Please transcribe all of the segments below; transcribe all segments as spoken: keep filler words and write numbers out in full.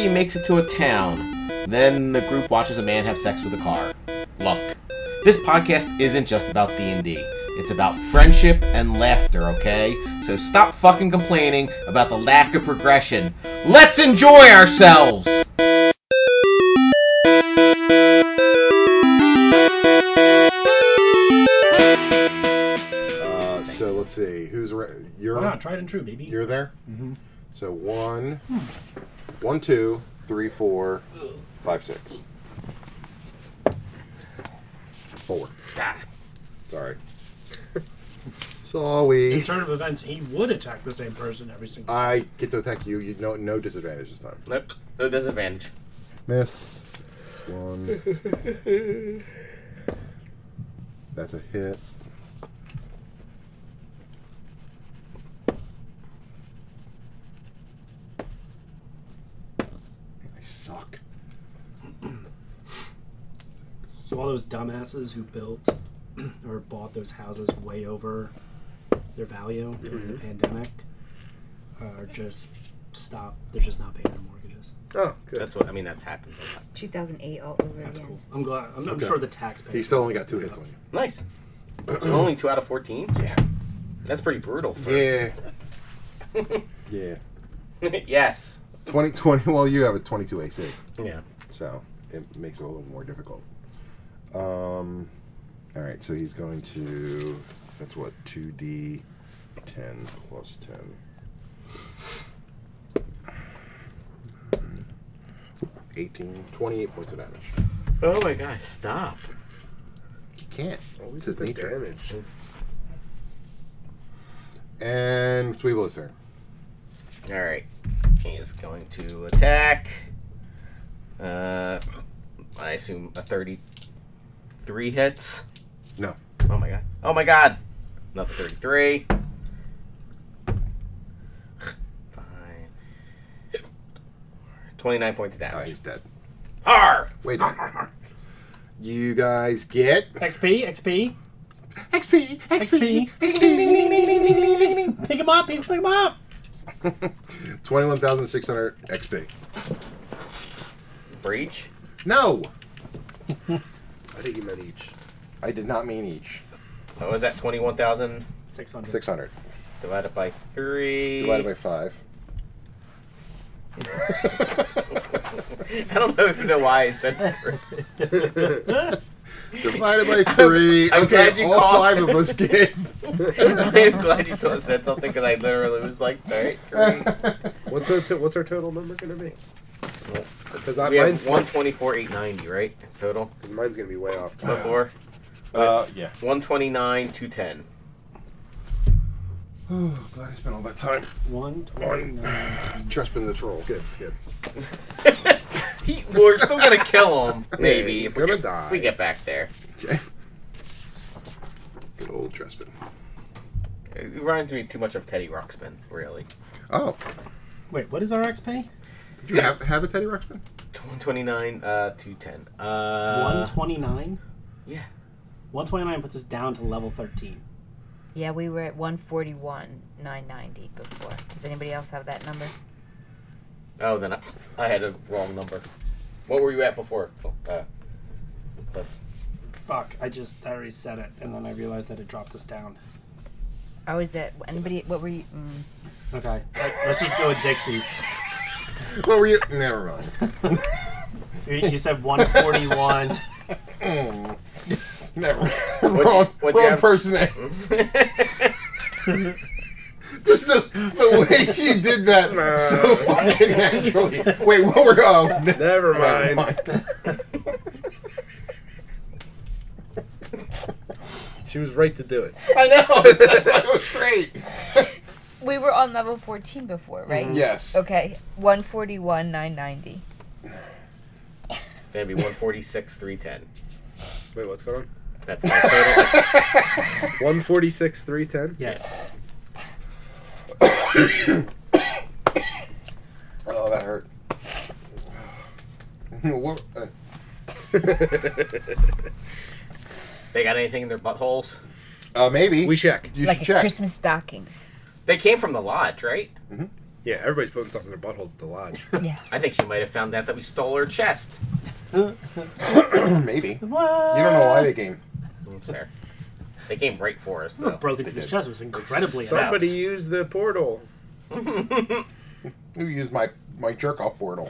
party makes it to a town. Then the group watches a man have sex with a car. Look, this podcast isn't just about D and D. It's about friendship and laughter, okay? So stop fucking complaining about the lack of progression. Let's enjoy ourselves! Uh, so let's see. Who's re- you're? Why not? Tried and true, baby. You're there. Mm-hmm. So one, one, two, three, four, five, six, four. Ah. Sorry. Sorry. In turn of events, he would attack the same person every single time. I get to attack you. You no no disadvantage this time. Nope. No disadvantage. Miss. That's one. That's a hit. I suck. So all those dumbasses who built or bought those houses way over their value during the pandemic are just stop. They're just not paying their mortgages. Oh, good. That's what I mean. That's happened. It's two thousand eight all over That's again. cool. I'm glad. I'm, I'm Okay. sure the taxpayers. He still only got two hits on you. Nice. So only two out of fourteen. Yeah. That's pretty brutal. For... Yeah. Yeah. Yes. twenty, twenty, well, you have a twenty-two A C, Yeah. so it makes it a little more difficult. Um, all right, so he's going to, that's what, two D ten plus ten. eighteen, twenty-eight points of damage. Oh my god! Stop. He can't. Always It's his the nature. damage. And Tweeble's turn. All right. He is going to attack. Uh, I assume a thirty-three hits. No. Oh my god! Oh my god! Another thirty-three. Fine. Twenty-nine points of Oh, damage. he's dead. Har! Wait a minute. You guys get X P, X P, X P, X P. Ding, ding, ding, ding, ding, ding, ding, ding, ding. Pick him up, pick him up. twenty-one thousand six hundred X P. For each. No! I think you meant each. I did not mean each. What was that? Twenty-one thousand Six hundred. six hundred. divided by three. Divided by five. I don't know even know why I said three. Divided by three. I'm Okay, glad you all called- five of us get. I'm glad you told, said something because I literally was like, all right, great. What's our t- what's our total number gonna be? Because We mine's have one twenty-four eight ninety, right? It's total. Because mine's gonna be way off. So far, Uh, yeah. one twenty-nine two ten. Oh, glad I spent all that time. One twenty-nine. Trespin the troll. It's good. It's good. He, we're still gonna kill him, maybe. he's if, we gonna get, die. if we get back there. Okay. Good old Trespin. It reminds me too much of Teddy Ruxpin, really. Oh, Wait, what is our X P? did you have, have a Teddy Ruxpin? one twenty-nine uh, two ten. Uh, One twenty-nine. Yeah. One twenty-nine puts us down to level thirteen. Yeah, we were at one forty-one nine ninety before. Does anybody else have that number? Oh, then I, I had a wrong number. What were you at before? Uh, Cliff. Fuck! I just I already said it, and then I realized that it dropped us down. I was at anybody. What were you? Mm. Okay, let- let's just go with Dixie's. What were you? Never mind. You, you said one forty-one. Mm. Never. What'd wrong you- what'd you wrong have? person. Just the, the way you did that so fucking naturally. Wait, what were oh, ne- Never mind. mind. She was right to do it. I know. That's, that's why it was great. We were on level fourteen before, right? Yes. Okay, one forty-one nine ninety. That'd be one forty-six three ten. Wait, what's going on? That's my total. one forty-six three ten. Yes. Oh, that hurt. What? Uh, They got anything in their buttholes? uh, maybe. We check. You Like should check. Christmas stockings. They came from the lodge, right? Mm-hmm. Yeah, everybody's putting stuff in their buttholes at the lodge. Yeah. I think she might have found out that we stole her chest. Maybe. What? You don't know why they came. That's fair. They came right for us, though. What broke into They this did. chest was incredibly Somebody adept. used the portal. Who used my my jerk off portal?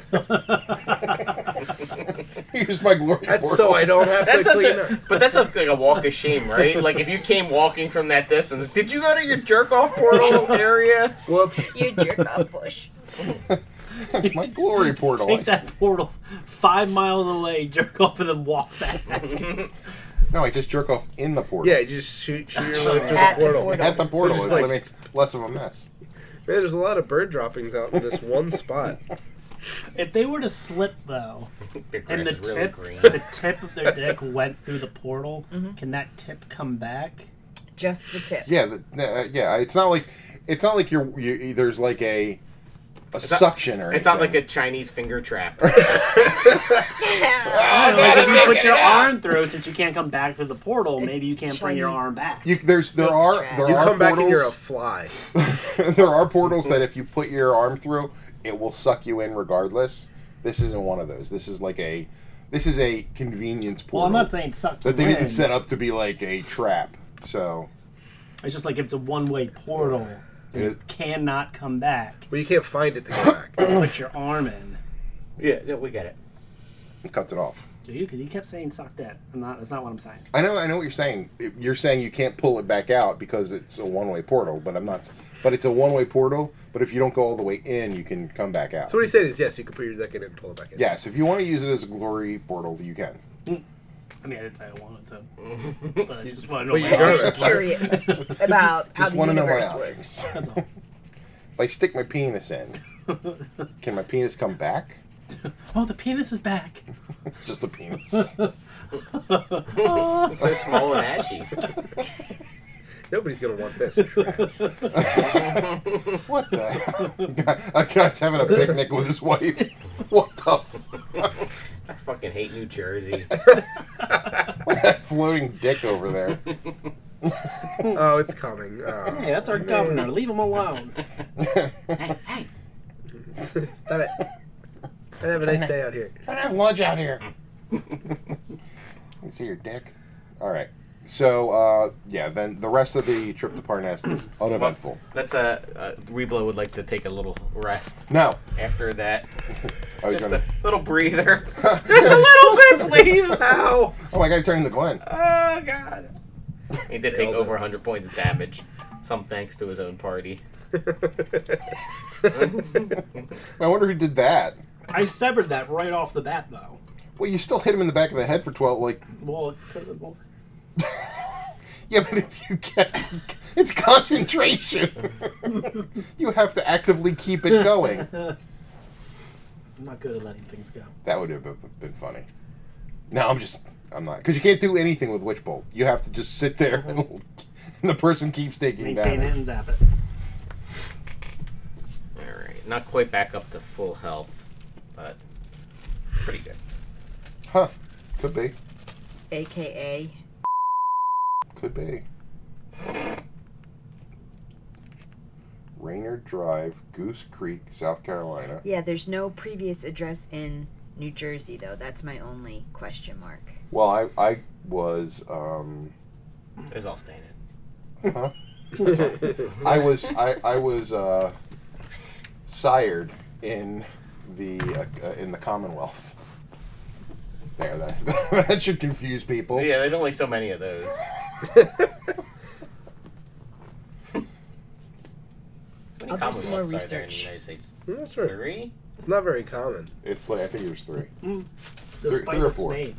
Who used my glory That's portal? so I don't have That's to such clean a, up. but that's a, like a walk of shame, right? Like if you came walking from that distance, did you go to your jerk off portal area? Whoops. You jerk off bush. It's my glory portal. Take that portal five miles away, jerk off, and then walk back. No, I just jerk off in the portal. Yeah, you just shoot, shoot your way through At the the portal. portal. At the portal, just it like- makes less of a mess. Man, there's a lot of bird droppings out in this one spot. If they were to slip though, The grass and the is really tip, green. the tip of their dick went through the portal, can that tip come back? Just the tip. Yeah, the, uh, yeah. It's not like it's not like you're you, there's like a a not- suction or anything. It's not like a Chinese finger trap. I don't know, like if you put your arm through, since you can't come back through the portal, maybe you can't bring your Chinese- arm back. You, there's there Big are trap. there You are come back and you're a portals. fly. There are portals that if you put your arm through, it will suck you in regardless. This isn't one of those. This is like a this is a convenience portal Well, I'm not saying suck that they you in. didn't set up to be like a trap. So It's just like if it's a one-way portal, It you is- cannot come back. Well, you can't find it to go back. Put your arm in. yeah, yeah, we get it. it cuts it off. Do you? Because he kept saying suck that. I'm not. That's not what I'm saying. I know, I know what you're saying. It- You're saying you can't pull it back out because it's a one-way portal, but I'm not. But it's a one-way portal. But if you don't go all the way in, you can come back out. So what he's saying is, yes, you can put your dick in and pull it back in. Yes, if you want to use it as a glory portal, you can. I mean, I didn't say I wanted to. But I just want to know. Well, my you got options. it. Curious about how Just the want to know my universe works. options. That's all. If I stick my penis in, can my penis come back? Oh, the penis is back. Just a penis. It's so small and ashy. Nobody's gonna want this trash. What the hell? A guy's having a picnic with his wife. What the fuck? I fucking hate New Jersey. That floating dick over there. Oh, it's coming. Oh. Hey, that's our governor. Leave him alone. Stop it. I have a nice day out here. I don't have lunch out here. Let me see your dick. All right. So, uh, yeah, then the rest of the trip to Parnast is uneventful. That's a uh, uh, Reblo would like to take a little rest No. after that. I was Just gonna, a little breather. Just a little bit, please. Ow. oh, I gotta turn into Glenn. Oh, God. He did take Nailed over it. one hundred points of damage. Some thanks to his own party. I wonder who did that. I severed that right off the bat, though. Well, you still hit him in the back of the head for twelve, like, Well, it could have been more. yeah, but if you get, it's concentration. You have to actively keep it going. I'm not good at letting things go. That would have been funny. No, I'm just, I'm not. Because you can't do anything with Witch Bolt. You have to just sit there and, and the person keeps taking Maintain it damage. and zap it. Alright. Not quite back up to full health, but pretty good. Huh. Could be. A K A Could be. Raynard Drive, Goose Creek, South Carolina. Yeah, there's no previous address in New Jersey, though. That's my only question mark. Well, I, I was, um, It's all staying huh? I was, I, I was, uh, sired in the, uh, uh, in the Commonwealth. There, that, that should confuse people. in. Yeah, there's only so many of those. How many I'll do some more Commonwealths are there in the research. United States? I'm not sure. Three? It's not very common. It's like, I think there's three. Despite three or its four. name.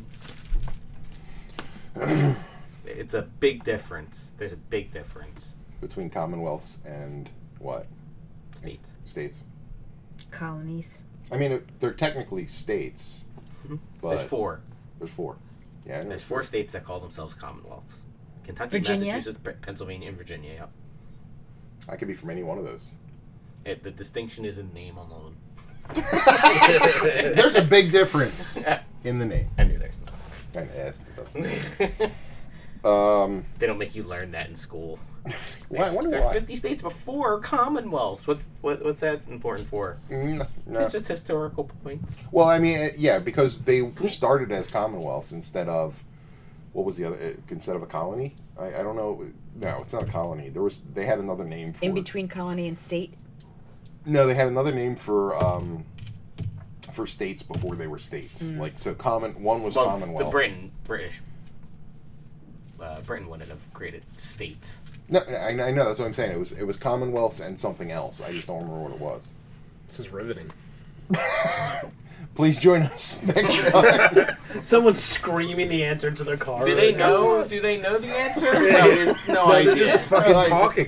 It's a big difference. There's a big difference. Between Commonwealths and what? States. States. Colonies. I mean, it, they're technically states, but There's four. There's four. Yeah, I know There's it's four states that call themselves Commonwealths. Kentucky, Virginia? Massachusetts, Pe- Pennsylvania, and Virginia. Yep. I could be from any one of those. It, the distinction is in name alone. There's a big difference in the name. I knew there's not. And yes, it doesn't. Um, They don't make you learn that in school. why, I wonder There's why. fifty states before Commonwealths. What's what, what's that important for? Mm, no. It's just historical points. Well, I mean, uh, yeah, because they started as commonwealths instead of what was the other? uh, Instead of a colony. I, I don't know. No, it's not a colony. There was they had another name for. In between colony and state? No, they had another name for um, for states before they were states. Mm. Like so, common one was Well, Commonwealth. the Britain, British, uh, Britain wouldn't have created states. No, I, I know that's what I'm saying. It was it was commonwealths and something else. I just don't remember what it was. This is riveting. Please join us next time. Someone's screaming the answer to their car. Do they right now. know? Do they know the answer? No, there's no No, idea. they're just fucking Like- talking.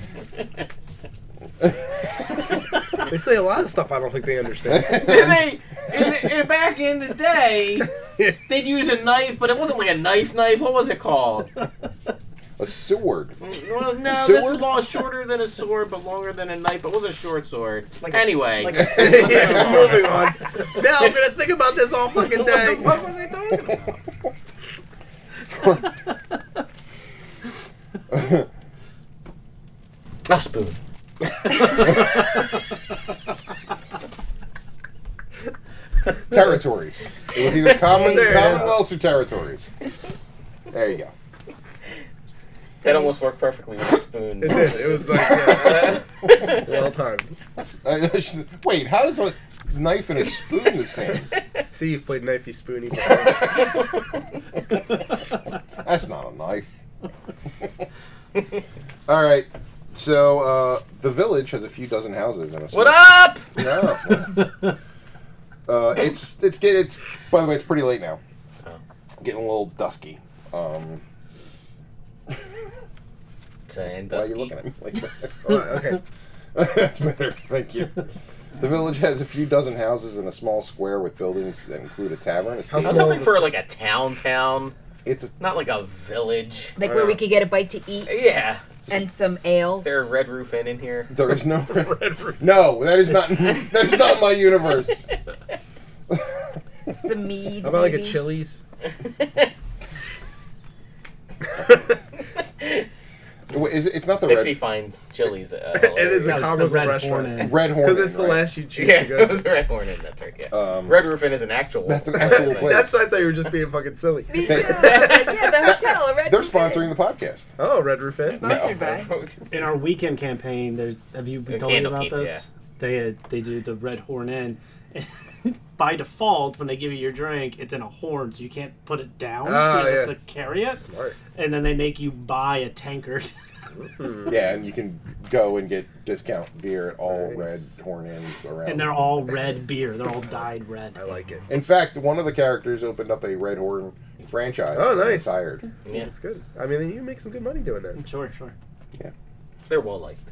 They say a lot of stuff I don't think they understand. And they, in, in, back in the day, they'd use a knife, but it wasn't like a knife knife. What was it called? A sword. Well, no, Sword? that's long, shorter than a sword, but longer than a knife. But it was a short sword. Like a- anyway, like a- Yeah, moving on. Now I'm gonna think about this all fucking what day. the fuck were they talking about? A spoon. Territories. It was either common There it is. commonwealths or territories. There you go. That almost worked perfectly with a spoon. It did. It was like yeah, well timed. Uh, wait, how does a knife and a spoon the same? See, you've played knifey spoony before. That's not a knife. All right. So uh, the village has a few dozen houses and a What up? No. Uh, it's it's get it's by the way it's pretty late now. Oh. Getting a little dusky. Um, Saying why are you dusky. looking at me like that? All right, okay. That's better. Thank you. The village has a few dozen houses in a small square with buildings that include a tavern. A How I was stable. small hoping is- for like a town town, It's a not like a village. Like Oh, where we yeah. could get a bite to eat Yeah. and some ale? Is there a Red Roof Inn in here? there is no no that is not that is not my universe. Some mead. How about like a maybe? Chili's? Is it- It's not the Dixie red finds Chili's. Uh, It is a That's the comical Red restaurant. Hornet. red hornet. Because it's the right? last you choose Yeah, to go it was to. the Red Hornet. That's right. Yeah. Um, Red Roof Inn is an actual. That's an actual place. That's I thought you were just being fucking silly. Me They- too. I was like, yeah, the hotel. A Red They're Roof Inn. sponsoring the podcast. Oh, Red Roof Inn. Sponsored by. In our weekend campaign, there's have you been The told me about Candlekeep, this? They uh, they do the Red Horn Inn. By default, when they give you your drink, it's in a horn, so you can't put it down Ah, because yeah. it's to carry it. Smart. And then they make you buy a tankard. Yeah, and you can go and get discount beer at all Nice. red horn inns around. And they're all red beer. They're all dyed red. I like it. In fact, one of the characters opened up a Red Horn franchise. Oh, when he nice. Retired. Yeah, It's good. I mean, then you make some good money doing that. Sure, sure. they're well liked.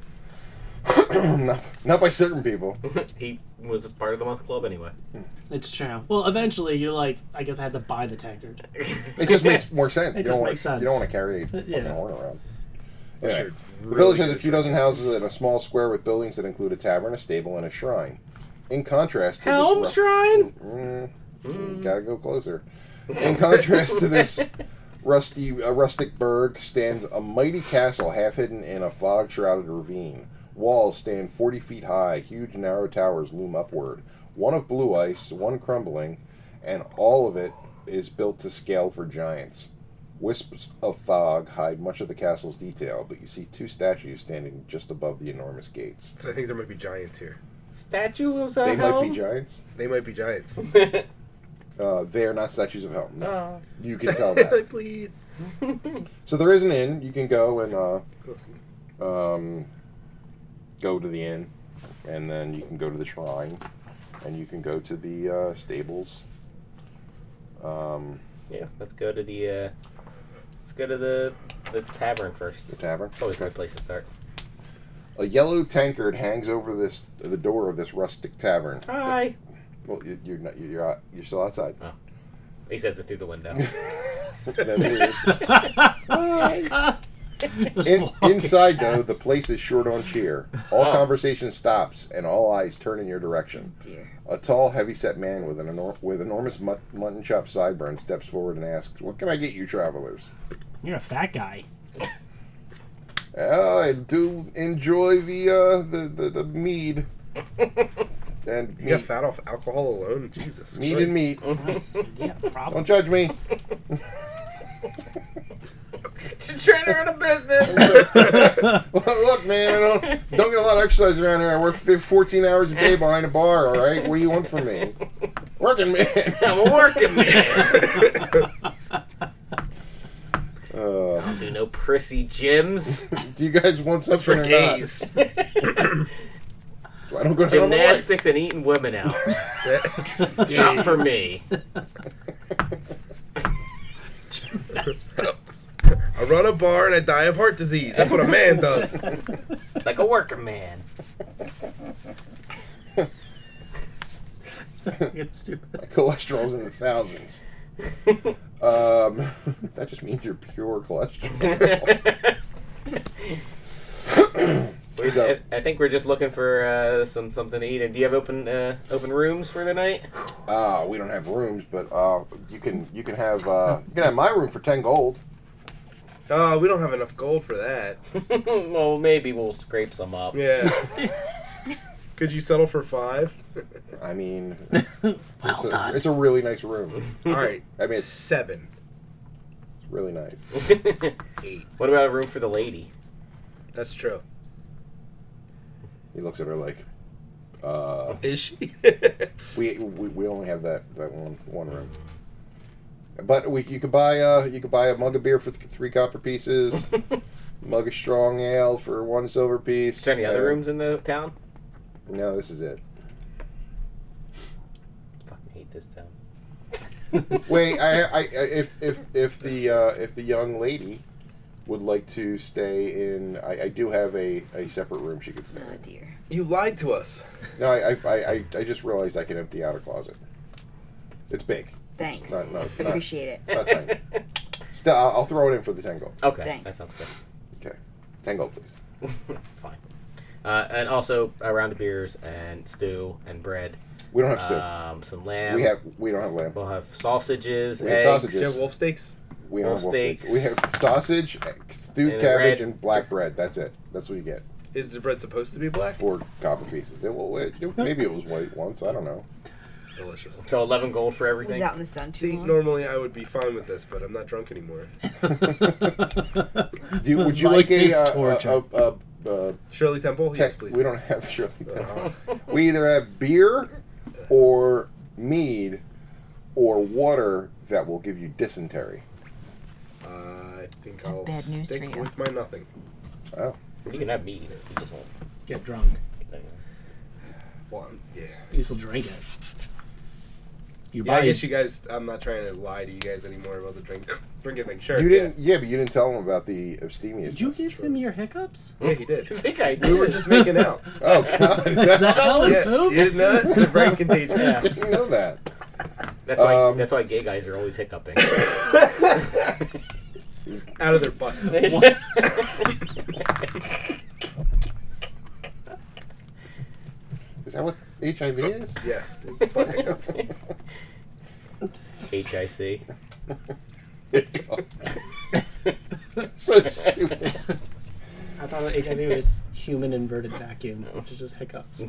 not, not by certain people. He was a part of the month club anyway. It's true. Well, eventually, you're like, I guess I had to buy the tankard. It just makes more sense. It you just don't want makes sense. you don't want to carry a fucking Yeah. horn around. That's Anyway, your the really village has a good few drink. dozen houses and a small square with buildings that include a tavern, a stable, and a shrine. In contrast to Helm this, Shrine. Mm, mm, gotta go closer. In contrast to this rusty, uh, rustic burg stands a mighty castle half hidden in a fog-shrouded ravine. Walls stand forty feet high. Huge narrow towers loom upward. One of blue ice, one crumbling, and all of it is built to scale for giants. Wisps of fog hide much of the castle's detail, but you see two statues standing just above the enormous gates. So I think there might be giants here. Statue was a They might helm? be giants. They might be giants. Uh, they are not statues of helm. No. Oh. You can tell that. Please. So there is an inn. You can go and uh, Awesome. um, go to the inn, and then you can go to the shrine, and you can go to the uh, stables. Um, Yeah, let's go to the. Uh, let's go to the the tavern first. the tavern. It's always a good place to start. A yellow tankard hangs over this the door of this rustic tavern. Hi. Well, you, you're not. You're out, you're still outside. He says it through the window. That's weird. Hi. Just In, walk inside, though, past. the place is short on cheer. All Oh. conversation stops, and all eyes turn in your direction. Dear. A tall, heavy-set man with an enor- with enormous mut- mutton chop sideburns steps forward and asks, "What can I get you, travelers?" You're a fat guy. Uh, I do enjoy the uh, the, the the mead. And You meat, got fat off alcohol alone? Jesus meat Christ. and meat. Christ, dude, yeah, problem. Don't judge me. She's trying to run a business. Look, man, I don't don't get a lot of exercise around here. I work fif- fourteen hours a day behind a bar. All right, what do you want from me? Working man. I'm a working man. Uh, I'll do no prissy gyms. do you guys want That's something for or not? gays. I don't go down Gymnastics and eating women out. Not for me. I run a bar and I die of heart disease. That's what a man does. Like a working man. It's stupid. My cholesterol's in the thousands. Um, that just means you're pure cholesterol. We- So- I, I think we're just looking for uh, some something to eat. And do you have open uh, open rooms for the night? Uh, we don't have rooms, but uh, you can you can have uh, you can have my room for ten gold. Oh, we don't have enough gold for that. Well, maybe we'll scrape some up. Yeah. Could you settle for five? I mean, it's, a, it's a really nice room. All right. I mean, it's seven. really nice. Eight. What about a room for the lady? That's true. He looks at her like, uh, Is she? we, we we only have that, that one one room. But we you could buy uh you could buy a mug of beer for th- three copper pieces, mug of strong ale for one silver piece. Is there any other and- rooms in the town? No, this is it. Fucking hate this town. Wait, I, I, I if if if the uh, if the young lady would like to stay in, I, I do have a, a separate room she could stay Oh in. dear. You lied to us. No, I, I, I, I just realized I can empty out a closet. It's big. Thanks. Not, not, not, Appreciate it. not tiny. Still, I'll, I'll throw it in for the ten gold. Okay, Thanks. that sounds good. Okay, ten gold, please. Fine. Uh, and also a round of beers and stew and bread. We don't have stew. Um, some lamb. we have we don't have lamb. We'll have sausages, We have eggs. sausages. Do you have wolf steaks? We don't wolf have wolf steak. steaks. We have sausage, stewed And cabbage, bread. and black bread. That's it. That's what you get. Is the bread supposed to be black? Four copper pieces. It, well, it, it- maybe it was white once. I don't know. Delicious. So eleven gold for Was everything. out in the sun too See, long. normally I would be fine with this, but I'm not drunk anymore. Do you, would you Life like a, is uh, torture. a, a, a, a Shirley Temple? te- Yes, please. We don't have Shirley Temple. Uh-huh. We either have beer or mead or water that will give you dysentery. Uh, I think I'll Bad news stick for you. with my nothing. Oh. You can have meat. You just won't. Get drunk. Well, I'm- yeah. You still drink it. You Yeah, I buy guess you guys. I'm not trying to lie to you guys anymore about the drink drinking thing. Sure. You didn't, yeah. but you didn't tell him about the abstemiousness. Did you give him your hiccups? Yeah, yeah he did. I think I did. We were just making out. Oh God, is that, Is that how it Yes, poops? you didn't know that? They're very contagious. Yeah. I didn't know that. That's why. Um, that's why gay guys are always hiccuping. Out of their butts. Is that what H I V is? Yes, it's butt hiccups. H I C. So stupid. I thought H I V was human inverted vacuum, which is just hiccups.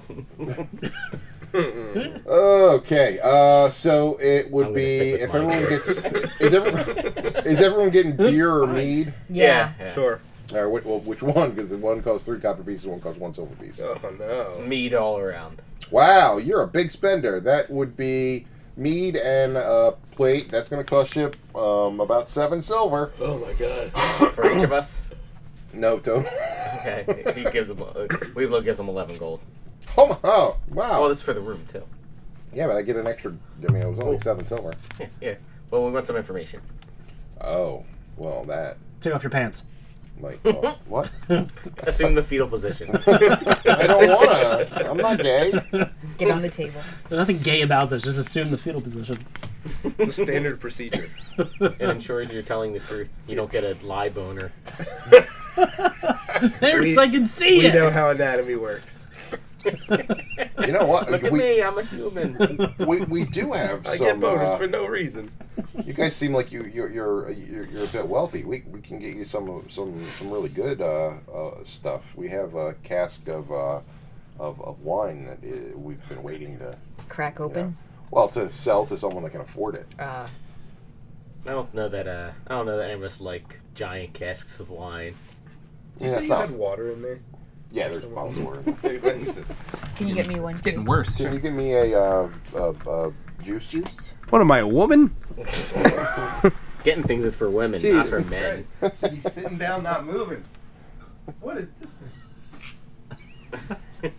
Okay, uh, so it would I'm gonna be stick with if mine. everyone gets is everyone is everyone getting beer or mead? Yeah. yeah. Sure. Or which, well, which one? Because the one costs three copper pieces, one costs one silver piece. Oh no. Meat all around. Wow, you're a big spender. That would be mead and a plate. That's going to cost you um, about seven silver. Oh my god. For each of us. No, to Okay. He gives them. Uh, Weeblo gives them eleven gold. Oh, oh, wow. Oh, this is for the room too. Yeah, but I get an extra. I mean, it was only Cool. seven silver. Yeah. Yeah. Well, we want some information. Oh, well, that Take off your pants. like oh, what? Assume the fetal position. I don't want to. I'm not gay. Get on the table. There's nothing gay about this. Just assume the fetal position. It's a standard procedure. It ensures you're telling the truth. You don't get a lie boner. There's, We- I can see We it. know how anatomy works. You know what? Look at we, me, I'm a human. we we do have I some. get bonus uh, for no reason. You guys seem like you you're you're you're, you're a bit wealthy. We we can get you some some some really good uh, uh, stuff. We have a cask of uh, of, of wine that uh, we've been waiting to Crack you know, open. well to sell to someone that can afford it. Uh, I don't know that. Uh, I don't know that any of us like giant casks of wine. Did you Yeah, say it's you not- had water in there? Yeah, there's bottles of water. There's it's can you get me one? It's getting worse. Can you give me a uh, uh, uh, juice? Juice. What am I, a woman? Getting things is for women, not Jesus for men. He's sitting down, not moving. What is this thing?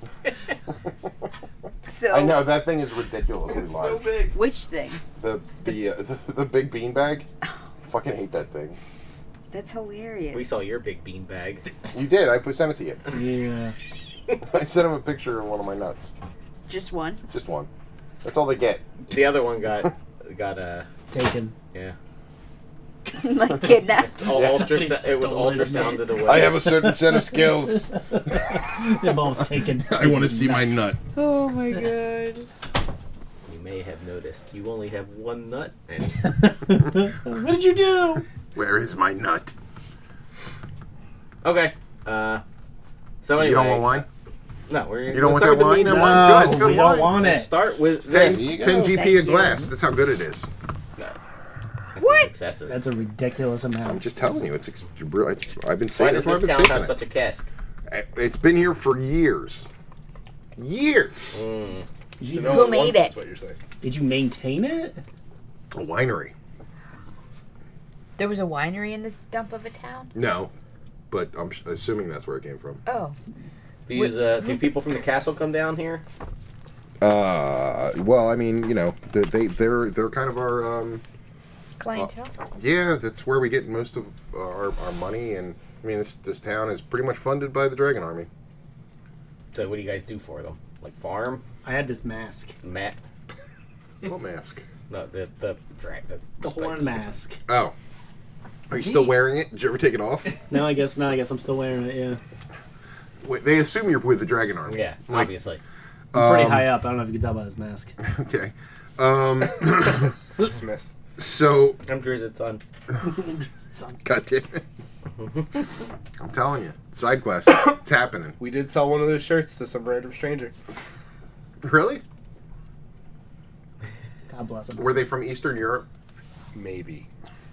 So I know that thing is ridiculously It's so large. big. which thing? The the, uh, the the big bean bag. I fucking hate that thing. That's hilarious. We saw your big bean bag. You did. I put sent it to you. Yeah. I sent him a picture of one of my nuts. Just one. Just one. That's all they get. The other one got got uh Taken. yeah. Like kidnapped. All Yeah, ultra, somebody it was stole his ultrasounded away. I have a certain set of skills. It involves taken. I want to see my nut. Oh my god. You may have noticed you only have one nut, and What did you do? Where is my nut? okay. Uh, so anyway, You don't want wine? No, we're. You don't want let's start that with the wine? meat That now. wine's good. It's good we wine. don't want We'll it. start with ten, this. you go. ten G P Thank a you. glass. That's how good it is. That's What? excessive. That's a ridiculous I'm amount. just telling you. It's, it's I've been Why saying does that's what this I've town been have saying. such a cask? It's been here for years. Years. Mm. Did So you, no Who one made wants it? That's what you're saying. did you maintain it? A winery. There was a winery in this dump of a town? No, but I'm sh- assuming that's where it came from. Oh. These uh, do people from the castle come down here? Uh, well, I mean, you know, they, they they're they're kind of our um, Clientele? yeah. That's where we get most of our, our money, and I mean, this this town is pretty much funded by the Dragon Army. So what do you guys do for them? Like farm? I had this mask. Mat? What mask? No, the the drag the, The horn mask. Oh, are you still wearing it? Did you ever take it off? No, I guess not. I guess I'm still wearing it, yeah. Wait, they assume you're with the Dragon Army. Yeah, Like, obviously. I'm pretty Um, high up. I don't know if you can tell by this mask. Okay. Um. Dismiss. So, I'm Drizzt son. God damn it. I'm telling you, side quest. It's happening. We did sell one of those shirts to some random stranger. Really? God bless him. Were they from Eastern Europe? Maybe.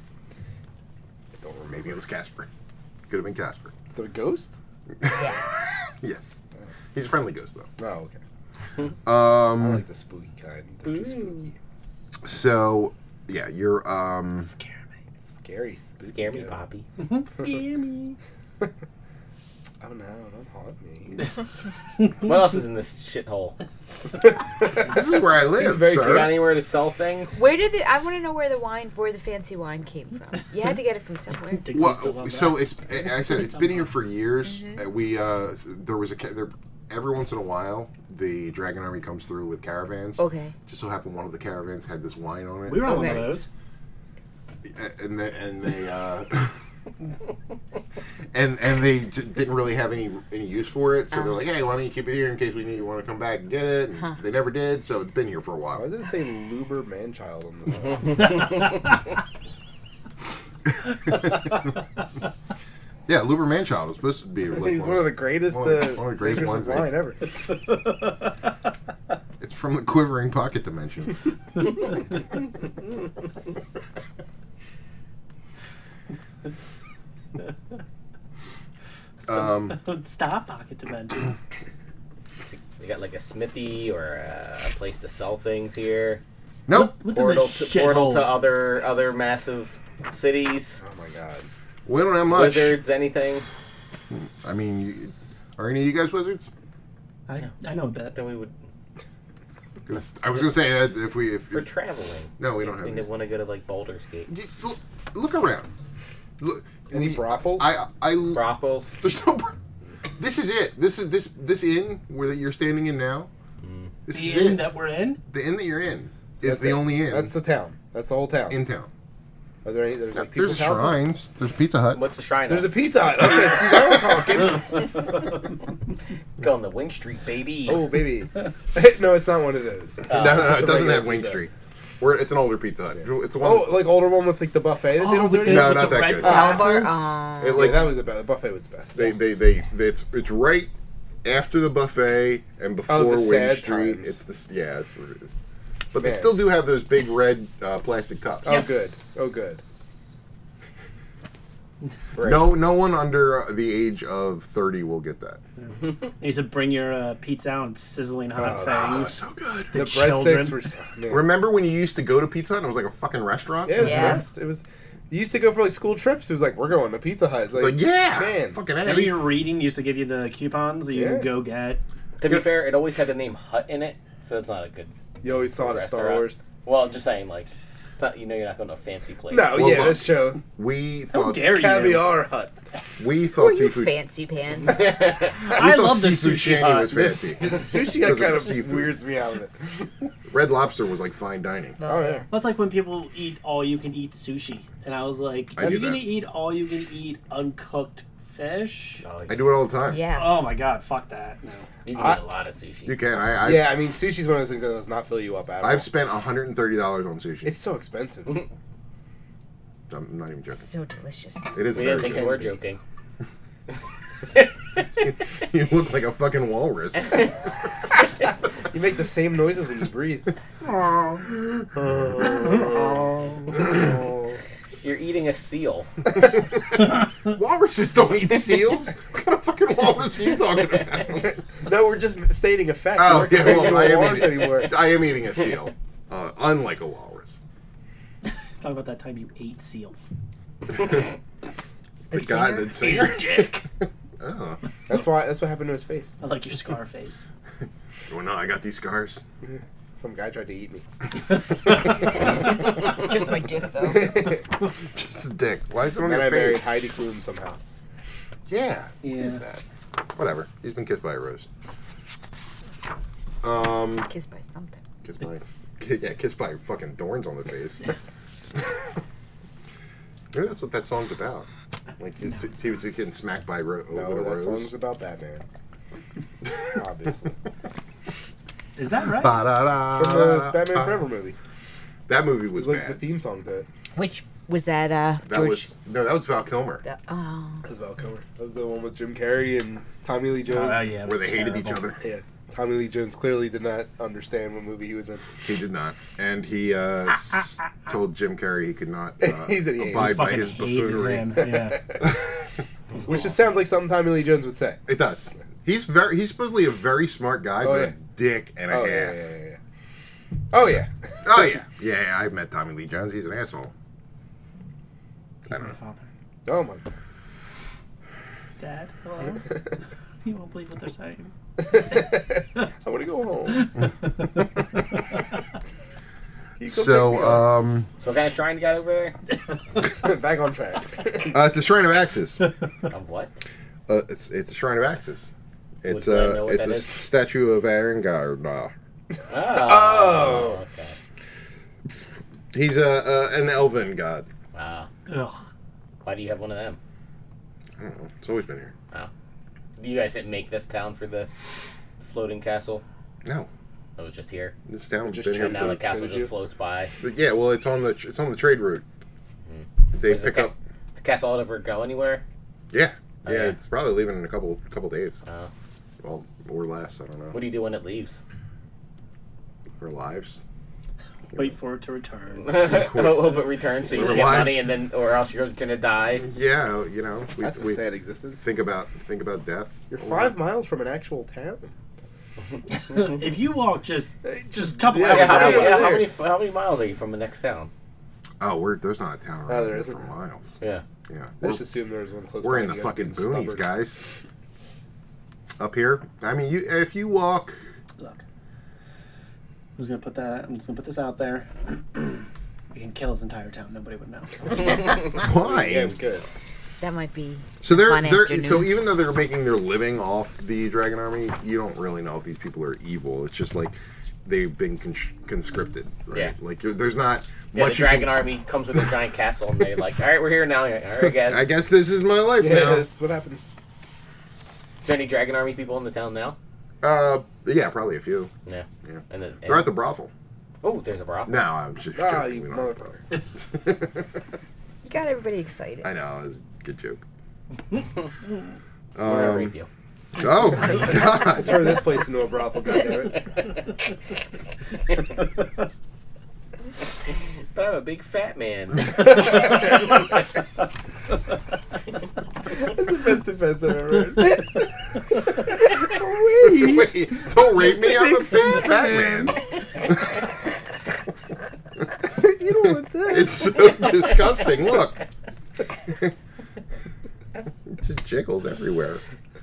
I don't remember. Maybe it was Casper. Could have been Casper. The ghost? Yes. Yes. He's a friendly ghost, though. Oh, okay. I Um. like the spooky kind. They're too spooky. So, yeah, you're um. Scare me. Scary. Spooky Scare me, ghost. Poppy. Scare me. Oh no, don't haunt me. What else is in this shithole? This is where I live, very You got sir. anywhere to sell things? Where did the I want to know where the wine where the fancy wine came from. You had to get it from somewhere. Dixie still Well, loves so that. it's. I said it's been here for years. Uh, We uh, there was a ca- there every once in a while the Dragon Army comes through with caravans. Okay. Just so happened one of the caravans had this wine on it. We were on one Okay. of those. and they, and they uh, and and they j- didn't really have any any use for it, so they're like, hey, why don't you keep it here in case we need want to come back and get it? And Huh. They never did, so it's been here for a Why while. did it say Luber Manchild on this one? Yeah, Luber Manchild was supposed to be. Like He's one of the greatest, one of- uh, one of the greatest drinkers of wines wine ever. It's from the quivering pocket dimension. um, Stop pocket dimension. You got like a smithy or a, a place to sell things here. nope. What's in Portal this to, portal shithole? to other other massive cities. Oh my god. We don't have much. Wizards, anything. I mean, you, are any of you guys wizards? I, I know a bit. Then we would 'Cause I was gonna say that if we if for traveling. no, we don't If have. we any. want to go to like Baldur's Gate. Y- Look, look around. Look, Any we- brothels? I I Brothels. there's no. br- This is it. This is this this inn where you're standing in now. This The is inn it. that we're in? The inn that you're in is That's the it. only inn That's the town. That's the whole town. in town. Are there any? There's like There's people's houses. shrines. There's Pizza Hut. What's the shrine? There's a of? Pizza Hut. Okay, see now we're talking. Going to Wing Street, baby. Oh baby. No, it's not one of those. Oh. no, no, It's no, just it a doesn't regular have Wing pizza. Street. We're, it's an older Pizza Hut. It's the one. Oh, like older one with like the buffet that Oh, they don't do with the, anymore. No, with not the that red good. glasses? Salvar. It, Oh. Yeah, like, that was the best. The buffet was the best. they, they, they, they, it's, it's right after the buffet and before the Wing sad Street. times. It's this, yeah, it's, but they Man. still do have those big red uh, plastic cups. Oh Yes. good. Oh good. Right. No, no one under the age of thirty will get that. You used to bring your uh, pizza out and sizzling hot Oh, Oh, things. so good. The children. breadsticks were. So, man. Remember when you used to go to Pizza Hut and it was like a fucking restaurant? Yeah, it was Yeah. the best. It was. You used to go for like school trips. It was like we're going to Pizza Hut. It's It's like, like, yeah, man. fucking Remember A. your reading used to give you the coupons that you Yeah. could go get? To be fair, it always had the name Hut in it, so it's not a good. You always thought of Star Restaurant. Wars. Well, I'm just saying, like, it's not, you know, you're not going to a fancy place. No, Well, yeah, look. that's true. We How thought dare you. Caviar Hut. we Who thought are you seafood. fancy pants? we I thought love the seafood sushi shanty hut. was This fancy. the sushi Because hut of kind the of seafood. weirds me out of it. Red Lobster was like fine dining. Oh yeah. That's like when people eat all you can eat sushi. And I was like, I are do you going to that. eat all you can eat uncooked fish? Oh, I do it all the time. Yeah. Oh my god, fuck that. No. you can I- eat a lot of sushi. You can. I, I, Yeah, I mean, sushi's one of those things that does not fill you up at all. I've spent one hundred thirty dollars on sushi. It's so expensive. I'm not even joking. So delicious. It is we very didn't think you were joking. You look like a fucking walrus. You make the same noises when you breathe. You're eating a seal. Walruses don't eat seals. What kind of fucking walrus are you talking about? No, we're just stating a fact. Oh, We're yeah, not comparing well, I you to am, walrus eating, anymore. I am eating a seal. Uh, unlike a walrus. Talk about that time you ate seal. The guy singer? that sings. Your dick. Oh. That's why. That's what happened to his face. I like your scar face. Well, no, I got these scars. Some guy tried to eat me. Just my dick, though. Just a dick. Why is it on And your I married face? Heidi Klum somehow. Yeah. Yeah. What is that? Whatever. He's been kissed by a rose. Um, Kissed by something. kissed by, yeah, kissed by fucking thorns on the face. Maybe that's what that song's about. Like he's, he was getting smacked by ro- No, with a that rose. song's about Batman. Obviously. Is that right? Ba-da-da, From the Batman ba- Forever movie. That movie It was was like bad. the theme song to it. Which was that, uh, that George... was no, that was Val Kilmer, uh, oh. That was Val Kilmer. That was the one with Jim Carrey and Tommy Lee Jones. Oh, yeah, it where was they hated each terrible. other. Yeah. Tommy Lee Jones clearly did not understand what movie he was in. He did not, and he uh, s- told Jim Carrey he could not uh, He said he hated abide by Fucking his hated buffoonery. him, Yeah. Which just sounds like something Tommy Lee Jones would say. It does. He's very. He's supposedly a very smart guy, Oh, but yeah. a dick and a Oh, half. yeah, yeah, yeah, yeah. Oh, yeah. Oh yeah, yeah. yeah, I've met Tommy Lee Jones. He's an asshole. I He's don't my know. father. Oh, my. Dad, hello? You won't believe what they're saying. I want to go home. You go So, pick me up. um, So what kind of shrine you got over there? Back on track. uh, it's a shrine of Axis. Uh, Of what? it's it's a shrine of Axis. It's Would you like to a know what it's that a is? statue of Aaron Gardner. Oh. Okay. He's a, a an elven god. Wow. Ugh. Why do you have one of them? I don't know. It's always been here. Wow. Do you guys didn't make this town for the floating castle? No, It was just here. this town's Just been here And now for. the castle Trinity? just floats by. But yeah, well, it's on the it's on the trade route. They Was the pick ca- up. the castle ever go anywhere? Yeah, Oh, yeah. yeah. It's probably leaving in a couple couple days. Oh. Well, or less. I don't know. What do you do when it leaves? Our lives. Wait for it to return. Hope it returns so you We're can get lives. money, and then or else you're gonna die. Yeah, you know, we, That's a we sad existence. think about think about death. You're five miles from an actual town. If you walk just just a couple Yeah, hours Yeah, how right many, over how there. many how many miles are you from the next town? Oh, we're there's not a town around Oh, there here isn't. for miles. Yeah. Yeah, I we're, just assumed there was one close we're by. in the You guys fucking being boonies, stubborn. guys. Up here, I mean, you if you walk, Look. I'm just gonna put that. I'm just gonna put this out there. We can kill this entire town. Nobody would know. why? Yeah, we could. That might be So they're fun they're afternoon. so even though they're making their living off the Dragon Army, you don't really know if these people are evil. It's just like they've been cons- conscripted, right? Yeah. Like there's not Yeah, much the you dragon can- army comes with a giant castle, and they like, all right, we're here now. All right, guys. I guess this is my life Yeah, now. this is what happens. Is there any dragon army people in the town now? Uh, yeah, probably a few. Yeah. Yeah. And, the, and They're at the brothel. oh, there's a brothel. No, I'm just Ah, joking. you We don't- motherfucker. You got everybody excited. I know, it was a good joke. We're gonna Um, rape you. oh my god! Turn this place into a brothel, goddammit. But I'm a big fat man. That's the best defense I've ever heard. Wait, don't rape me, I'm a fat, fat man. You don't want that. It's so disgusting, look. It just jiggles everywhere.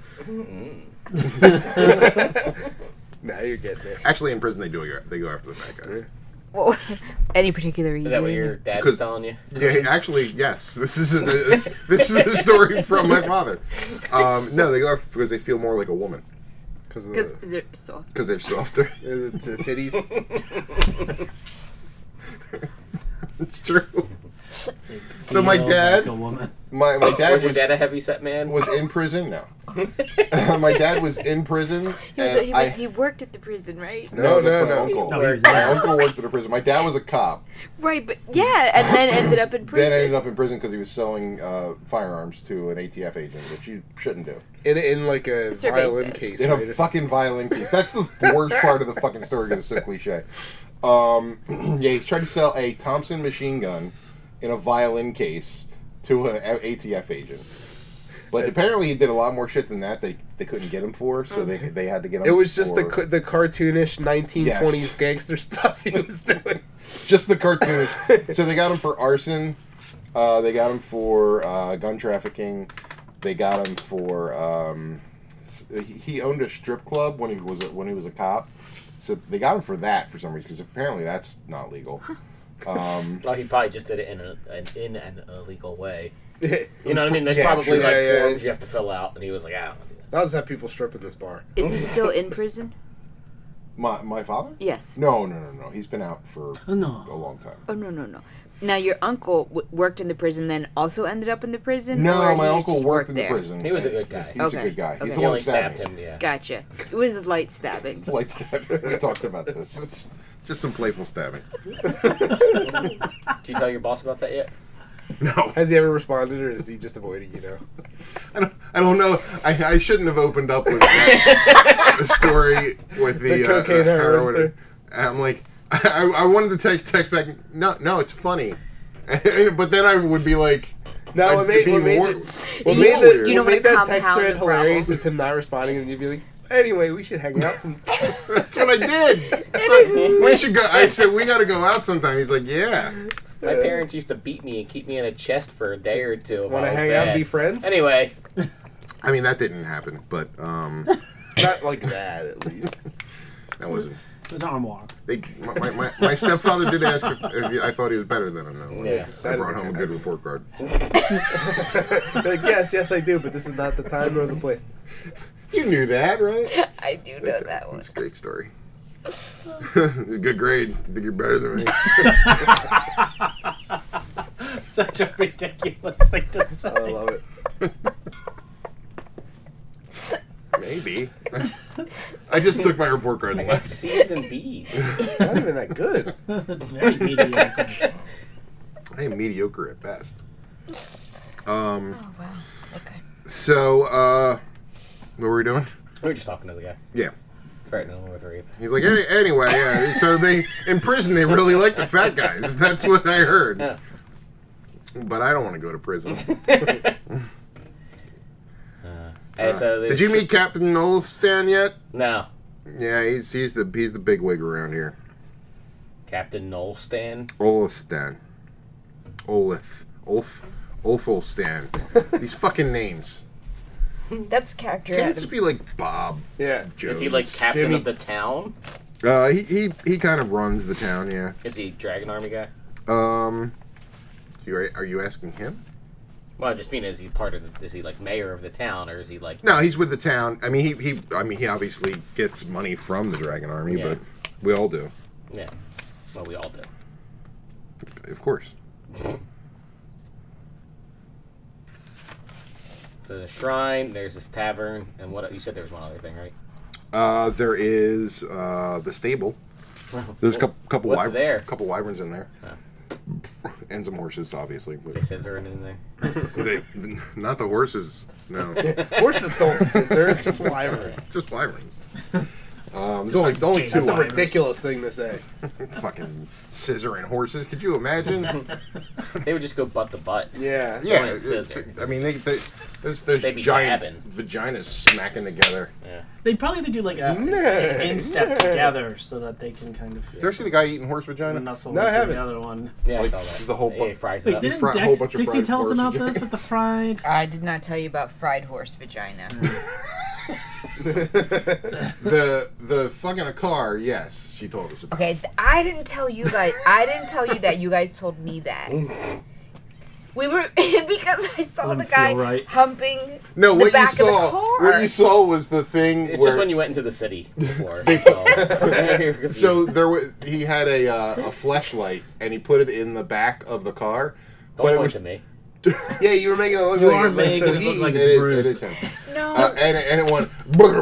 Now you're getting it. Actually, in prison, they do they go after the bad guys. Well, any particular reason? Is that what your dad Because- was telling you? Yeah, actually, yes. This is a, this is a story from my father. Um, no, they go after because they feel more like a woman Because of Because the, they're soft. because they're softer. the, the titties. It's true. So my Feel dad, like a woman. my my dad Was your was dad a heavy set man? was in prison. No, my dad was in prison. He, was, and he, I- was, he worked at the prison, right? no, No, that's no, my no. uncle. No, he was My there. uncle worked at a prison. My dad was a cop. Right, but yeah, and then ended up in prison. Then ended up in prison because he was selling uh, firearms to an A T F agent, which you shouldn't do. In, in like a Survey violin says. case, In a right? fucking violin case. That's the worst part of the fucking story because it's so cliche. Um, yeah, he tried to sell a Thompson machine gun in a violin case to an A T F agent. But That's- apparently he did a lot more shit than that. They they couldn't get him for, so they they had to get him. It was just the for- ca- the cartoonish nineteen twenties Yes. gangster stuff he was doing. just the cartoonish. So they got him for arson. Uh, they got him for uh, gun trafficking. They got him for um, s- he- he owned a strip club when he was a, when he was a cop. So they got him for that for some reason because apparently that's not legal. Um, Oh, he probably just did it in a an, in an illegal way. Yeah. You know what I mean? There's Yeah, probably sure. like Yeah, yeah, forms yeah. you have to fill out, and he was like, "I don't want to do that." I'll just have people strip in this bar. Is he still in prison? my my father? Yes. No, no, no, no. He's been out for Oh, no. a long time. Oh no no no. Now your uncle w- worked in the prison, then also ended up in the prison. No, or my he uncle just worked in the there? prison. He was a good guy. He was Okay. a good guy. He's Okay. the He one only that stabbed stabbed me. him, yeah. Gotcha. It was a light stabbing. Light stabbing. We talked about this. Just, just some playful stabbing. Did you tell your boss about that yet? No. Has he ever responded, or is he just avoiding you now? I don't, I don't know. I, I shouldn't have opened up with that, the story with the, The cocaine uh, heroin heroin. I'm like, I, I wanted to take text back. No, no, it's funny. But then I would be like, No, I'd what made, be what made, more- the, what You made, know- the, you know what made what a that text compound thread of hilarious problems- is him not responding, and you'd be like, anyway, we should hang out some. that's what I did. It's like, we should go. I said, we got to go out sometime. He's like, yeah. My parents used to beat me and keep me in a chest for a day or two. if Want I to was hang out and bad. be friends? Anyway, I mean, that didn't happen, but um, Not like that, at least. that wasn't. It was armoire. They, my, my, my stepfather did ask if, if I thought he was better than him. Though. Yeah. I That brought is- home a good report card. Like, yes, yes, I do, but this is not the time nor the place. You knew that, right? I do know that one. It's a great story. Good grade. You think you're better than me? Such a ridiculous thing to say. I love it. Maybe. I just took my report card. I and got left. C's and B's. Not even that good. Very mediocre. I am mediocre at best. Um. Oh wow. Okay. So, uh, what were we doing? We were just talking to the guy. Yeah. Threatening him with rape. He's like, Any, anyway, yeah. So they in prison they really like the fat guys. That's what I heard. Yeah. But I don't want to go to prison. Hey, so Uh, there's did you sh- meet Captain Nolstan yet? No. Yeah, he's he's the he's the big wig around here. Captain Nolstan? Olstan. Olith. Olf. Olfulstan. These fucking names. That's character. Can't it Adam. just be like Bob Yeah. Jones? Is he like captain Jimmy. of the town? Uh, he, he he kind of runs the town, yeah. Is he Dragon Army guy? Um, you are, are you asking him? Well, I just mean, is he part of the, is he like mayor of the town, or is he like... No, he's with the town. I mean, he, he I mean, he obviously gets money from the Dragon Army, Yeah. but We all do. Yeah. Well, we all do. Of course. So the shrine, there's this tavern, and what you said there was one other thing, right? Uh, there is uh, the stable. There's a couple, couple, What's wyver- there? couple wyverns in there. Huh. And some horses, obviously. Is there scissoring in there? They, not the horses, no. Horses don't scissor, just wyverns. Just wyverns. Um, there's only, like only gay two That's a wyverns. ridiculous thing to say. fucking scissoring horses. Could you imagine? They would just go butt to butt. Yeah. Yeah, and it- scissor. it- I mean, they, they, there's, there's They'd be giant dabbing. vaginas smacking together. Yeah. They'd probably have to do like a No, an instep no. together so that they can kind of Did you ever see the guy eating horse vagina? nuzzle No, I into haven't. the other one. Yeah, Like, I saw that. the whole Yeah, he bu- fries it Wait, up. didn't fry- a whole Dex, bunch of Dixie fried tell us horse about vagina. this with the fried? I did not tell you about fried horse vagina. The the fucking a car, yes, she told us about. Okay, th- I didn't tell you guys. I didn't tell you that. You guys told me that. We were because I saw Doesn't the guy feel right. humping No, the what you back of the saw, car. what you saw was the thing It's where. just when you went into the city before. They- so, So there was he had a uh, a fleshlight and he put it in the back of the car. don't but it point was to me. Yeah, you were making it look You like are it, like, making so it he, look like it it's is, Bruce. it is him. No, Uh, and and it went.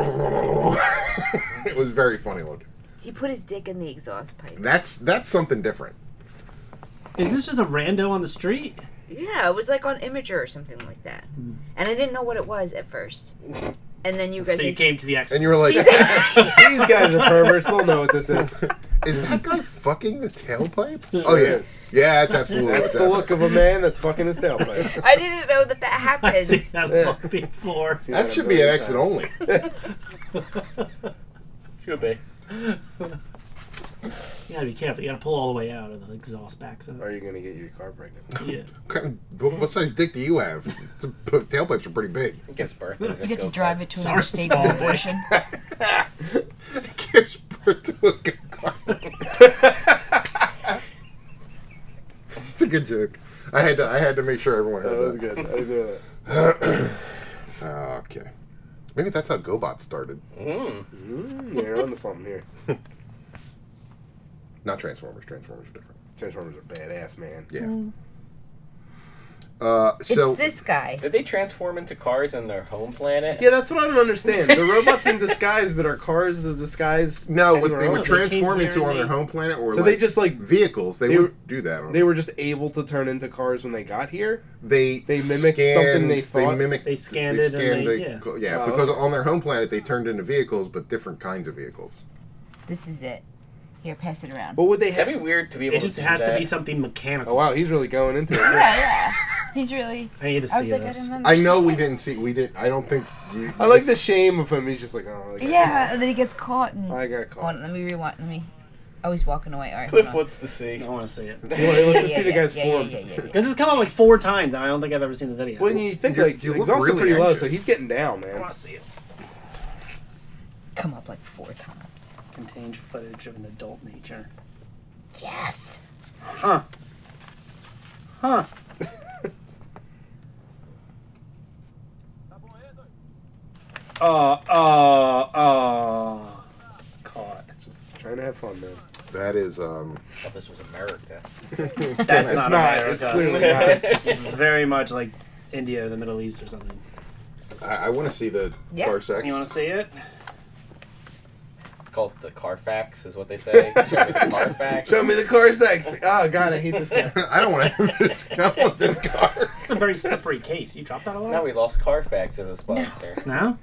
It was very funny looking. he put his dick in the exhaust pipe. That's that's something different. Is this just a rando on the street? Yeah, it was like on Imager or something like that, and I didn't know what it was at first. And then you guys, So you came to the expert. And you were like, these guys are perverts. They'll know what this is. "Is that guy fucking the tailpipe?" Sure Oh yeah, is. yeah, that's absolutely. That's what's the happening. look of a man that's fucking his tailpipe. I didn't know that that I've seen happens. that Yeah. look before. Seen That a should be an million exit times. only. Should be. You gotta be careful. You gotta pull all the way out, or the exhaust backs up. Or are you gonna get your car pregnant? Yeah. What kind of- What size dick do you have? The tailpipes are pretty big. It gives birth. You get to drive it to an Sorry, interstate small abortion. Gives birth to a good car. It's a good joke. I had to. I had to make sure everyone heard That was that. good. I didn't know that. Okay. Maybe that's how GoBot started. Mm. Mm, you're onto something here. Not Transformers. Transformers are different. Transformers are badass, man. Yeah. Uh, It's so this guy. Did they transform into cars in their home planet? Yeah, that's what I don't understand. The robots in disguise, but are cars in disguise? no, what anywhere they would else? They came transform here into and on their they- home planet, or So like they just like vehicles. They, they would were- do that. On they were just able to turn into cars when they got here. they they mimicked scanned- something they thought- mimicked, They scanned they it and scanned they- the- yeah. co- yeah, Oh, because okay. on their home planet they turned into vehicles, but different kinds of vehicles. This is it. Here, pass it around. What would they That'd have? be weird to be able It just to do has to that. be something Oh mechanical. wow, he's really going into it. Yeah, yeah. He's really. I need to I was see like, this. I didn't I know we understand. didn't see. We did. I don't think. You, I like the shame of him. He's just like, oh, like, Yeah, and then he gets caught. And... I got Hold caught. on, let me rewind. Let me. Oh, he's walking away. All right. Cliff hold on. wants to see. I want to see it. He wants to Yeah, see the yeah, guy's yeah, form. Yeah, yeah, yeah, yeah. This has come up like four times, and I don't think I've ever seen the video. When you think You- like you the look exhaust really are pretty low, so anxious. he's getting down, I man. want to see it. Come up like four times. Contains footage of an adult nature. Yes. Huh. Huh. Uh, uh, uh. Caught. Just trying to have fun, man. that is. Um, I thought this was America. That's It's not, not. America. It's clearly not. This is very much like India or the Middle East or something. I, I want to see the Yeah. car sex. You want to see it? It's called the Carfax, is what they say. Show me the Carfax. Show me the car sex. Oh god, I hate this guy. I don't want to have this. I don't want this car. It's a very slippery case. You dropped that a lot? Now we lost Carfax as a sponsor. No?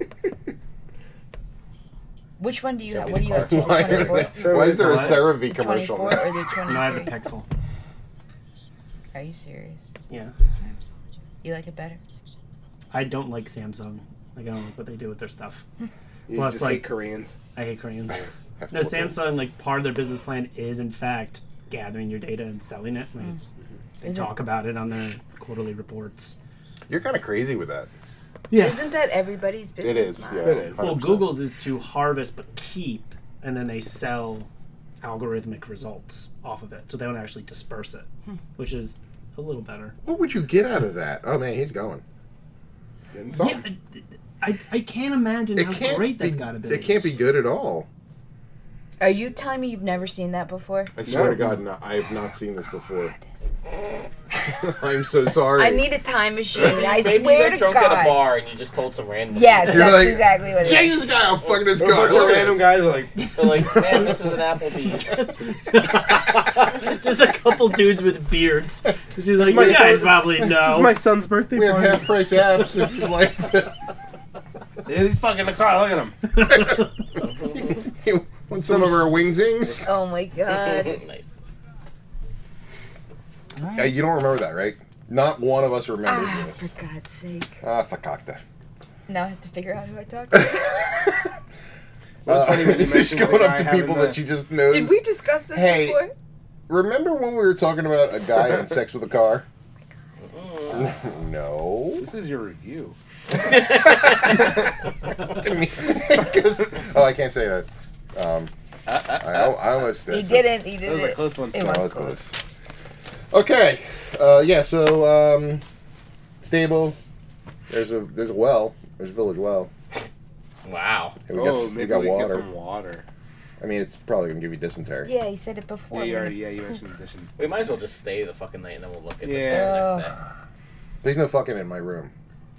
Which one do you Show have? me What the do you have? car. Why, twenty-four? are they, why is there a What? CeraVe commercial? twenty-four or the twenty-three? No, I have the Pixel. Are you serious? Yeah. You like it better? I don't like Samsung. Like, I don't like what they do with their stuff. You Plus, just like- hate Koreans. I hate Koreans. Have to No, look at it. Samsung, like, part of their business plan is, in fact, gathering your data and selling it. Like, it's, they Is it- talk about it on their quarterly reports. You're kind of crazy with that. Yeah. Isn't that everybody's business It is. model? Yeah. It is. Well, one hundred percent. Google's is to harvest but keep, and then they sell algorithmic results off of it. So they don't actually disperse it, which is a little better. What would you get out of that? Oh man, he's going. Getting Yeah, something. I, I can't imagine It how can't great be. that's got to be. It can't be good at all. Are you telling me you've never seen that before? I swear No. to God, no, I have not seen this before. I'm so sorry. I need a time machine. I Maybe swear you got to drunk God. at a bar and you just told some random. Yes, You're that's like, exactly what it Jay, is. this guy, I'm fucking this A guy. bunch Look of at random this. guys are like, They're like, man, this is an Applebee's. Just a couple dudes with beards. She's like, my you guys son's- probably this know. is my son's birthday We have party. half price apps if you like to. He's fucking the car. Look at him. You want some of our wingzings? Oh my God. Nice. Uh, you don't remember that, right? Not one of us remembers Ah, this. for God's sake. Ah, fakakta. Now I have to figure out who I talked to. It was funny when you Just mentioned the going up guy to having people the- that you just know. Did we discuss this Hey. before? Remember when we were talking about a guy having sex with a car? No. This is your review. To me. 'Cause- oh, I can't say that. Um, I, I almost He said- didn't. He That didn't. was a close one. It No, was that was close. close. Okay. Uh, yeah. So um, stable. There's a there's a well. There's a village well. Wow. And we Oh, got, s- maybe we got we water. get some water. I mean, it's probably gonna give you dysentery. Yeah, he said it before. Yeah, you We're already. gonna Yeah, you poop. mentioned addition. We might as well just stay the fucking night and then we'll look at this Yeah. the next day. There's no fucking in my room.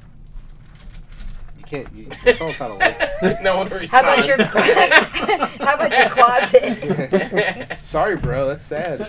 You can't. You, you tell us how to live. No one responds. How about your How about your closet? Sorry, bro. That's sad.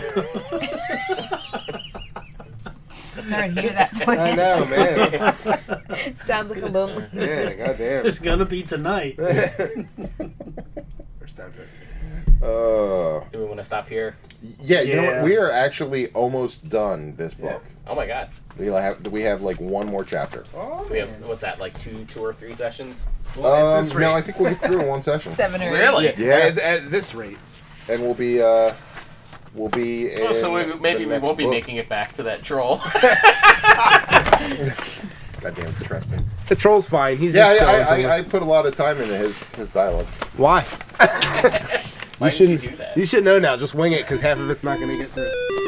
Sorry to hear that for you. I know, man. Sounds like a little. Yeah, goddamn. There's gonna be tonight. First time. Uh, Do we want to stop here? yeah, you know Yeah. what? We are actually almost done this book. Oh my god. We have we have like one more chapter. Oh, We have what's that like two two or three sessions? well, at Um, this rate. no, I think we'll get through in one session, Seven or eight. Really? Yeah. At, at this rate. and we'll be uh, we'll be. In Oh, so we, maybe the we next won't be book. making it back to that troll. Goddamn, trust me. The troll's fine. He's Yeah, just I, chilling I, I, somewhere. I put a lot of time into his his dialogue. Why? Why you did shouldn't. you do that? You should know now. Just wing it, because half of it's not going to get through.